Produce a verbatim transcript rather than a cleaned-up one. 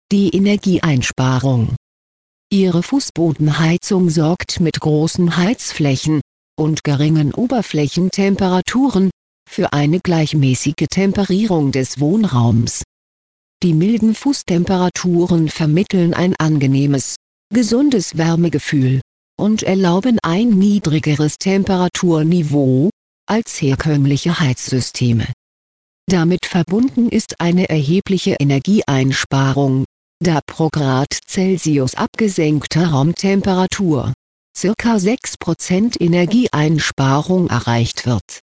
Die Energieeinsparung. Ihre Fußbodenheizung sorgt mit großen Heizflächen und geringen Oberflächentemperaturen für eine gleichmäßige Temperierung des Wohnraums. Die milden Fußtemperaturen vermitteln ein angenehmes, gesundes Wärmegefühl und erlauben ein niedrigeres Temperaturniveau als herkömmliche Heizsysteme. Damit verbunden ist eine erhebliche Energieeinsparung, da pro Grad Celsius abgesenkter Raumtemperatur ca. sechs Prozent Energieeinsparung erreicht wird.